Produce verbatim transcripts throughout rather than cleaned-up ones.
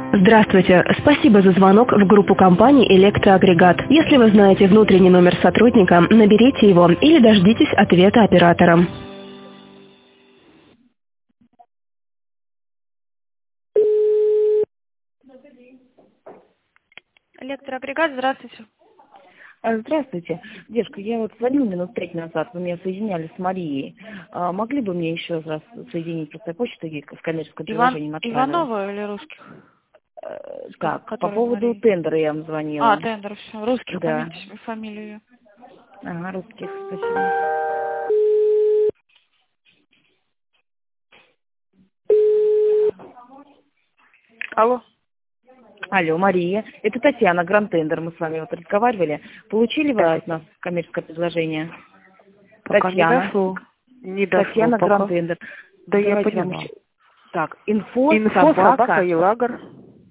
Здравствуйте. Спасибо за звонок в группу компании «Электроагрегат». Если вы знаете внутренний номер сотрудника, наберите его или дождитесь ответа оператора. Электроагрегат, здравствуйте. А, Здравствуйте. Девушка, я вот звонила минут пять назад, вы меня соединяли с Марией. А, могли бы мне еще раз соединить просто почту ей в коммерческое Иван... приложение отправила? Иванова или русских? Э, С ко- Так, по Который поводу Мария. тендера я вам А, звонила. тендер, все. Русских, Да. помните себе фамилию. Ага, русских, спасибо. Алло. Алло, Мария. Это Татьяна, Гранд Тендер. Мы с вами вот разговаривали. Получили вы от нас коммерческое предложение? Пока не Татьяна. дошло. Не дошло Татьяна, пока. Гранд Тендер. Да я Давайте вам поняла. еще... Так, инфо, Инфо собака собака, елагр.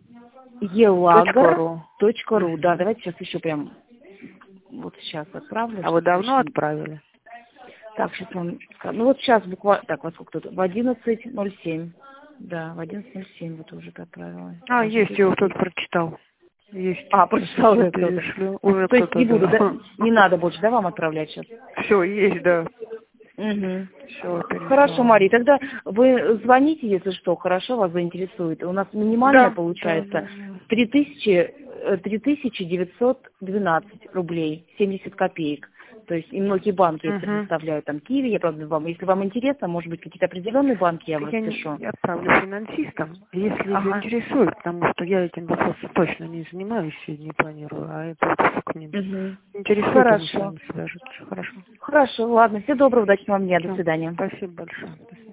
елагр точка ру. Да, давайте сейчас еще прям... Вот сейчас отправлю. А вы чтобы давно точно- отправили? Так, сейчас вам скажу. Ну вот сейчас буквально... Так, во сколько тут? В одиннадцать ноль семь. Да, в одиннадцать ноль семь вот уже отправила. А, Может есть, быть, я его и- кто-то прочитал. Есть. А, прочитал уже кто-то. Перешли. Уже То есть кто-то, не буду, да. да? Не надо больше, да, вам отправлять сейчас? Все, есть, да. Угу. Все, Хорошо, Мария, тогда вы звоните, если что, хорошо, вас заинтересует. У нас минимальная Да, получается да, да. три тысячи, э, три тысячи девятьсот двенадцать рублей, семьдесят копеек. То есть и многие банки это Угу. предоставляют, там Киви, я правда вам, если вам интересно, может быть, какие-то определенные банки я вам Я не распишу. я отправлю финансистам, если Ага. заинтересует, потому что я этим вопросом точно не занимаюсь и не планирую, а это вот к ним. Угу. Интересует, они с Хорошо. вами свяжутся. Хорошо. Хорошо, ладно, всего доброго, удачного вам дня, до Всё. свидания. Спасибо большое. До свидания.